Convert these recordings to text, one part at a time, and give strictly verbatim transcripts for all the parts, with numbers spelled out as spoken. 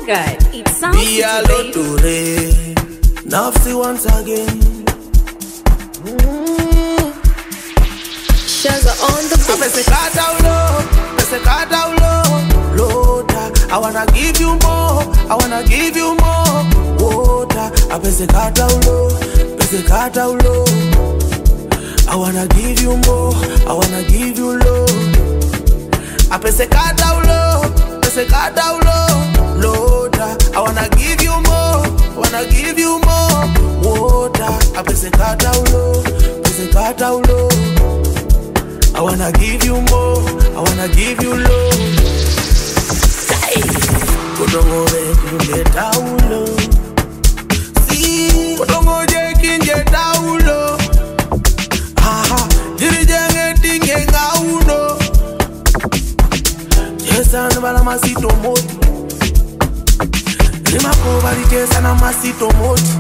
God, it sounds Be a lot to rain. Nafsi once again. Sugar on the beat. Apeseka down apeseka down Lota, I wanna give you more, I wanna give you more. Water, apeseka down apeseka down I wanna give you more, I wanna give you love. Apeseka down apeseka down Lota, I wanna give you more, I wanna give you more. Water, apeseka down apeseka down I wanna give you more, I wanna give you love. Kodongo kinje taulo. Si kodongo je kinje taulo. Aha, dirije tinge ngauno. Jesa nbala masito moti. Rima ko bali jesa na masito moti.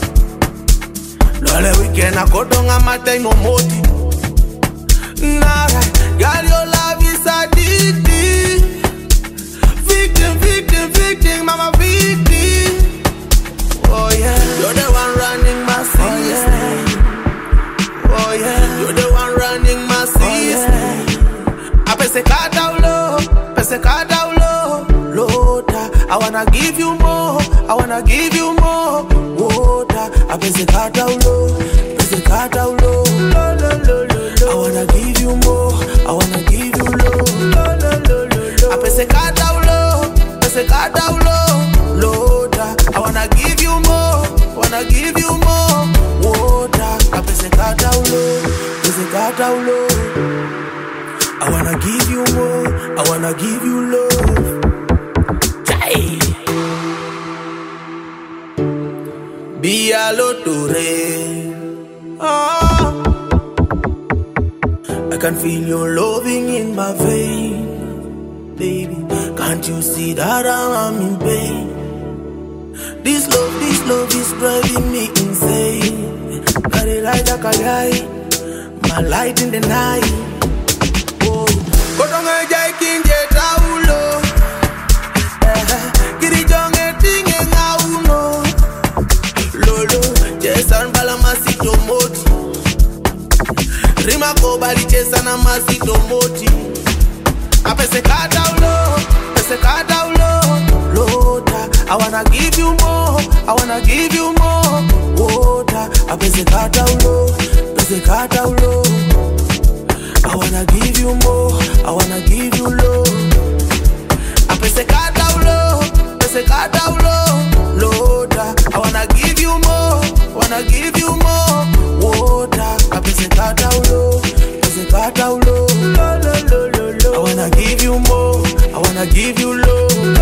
Lole weekend na kodonga matai no moti. Alright, girl, your love is addictive. Victim, victim, victim, mama victim. Oh yeah, you're the one running my system. Oh yeah, you're the one running my system. Apeseka down apeseka down Lota, I wanna give you more, I wanna give you more. Water, apeseka down apeseka down I wanna give you more, I wanna give you love. Apeseka down low, apeseka down low, Lota. I wanna give you more, I wanna give you more. Water, apeseka down low, apeseka down low. I wanna give you more, I wanna give you love. Jai. Be a lot to rain. Oh. I can feel your loving in my vein, baby. Can't you see that I'm in pain? This love, this love is driving me insane. Got it like a guy, my light in the night. Oh, kodonga jai kinje taulo. Kiri jonge tinge ngauno. Lolo, jesan bala masito moti. Rima ko bali chesa na masito moti. Apeseka down apeseka down Lota, I wanna give you more, I wanna give you more. Water, apeseka down apeseka down I wanna give you more, I wanna give you love. Apeseka down apeseka down Lota, I wanna give you more, I wanna give you more. Water, apeseka down apeseka down I wanna give you more, I wanna give you love.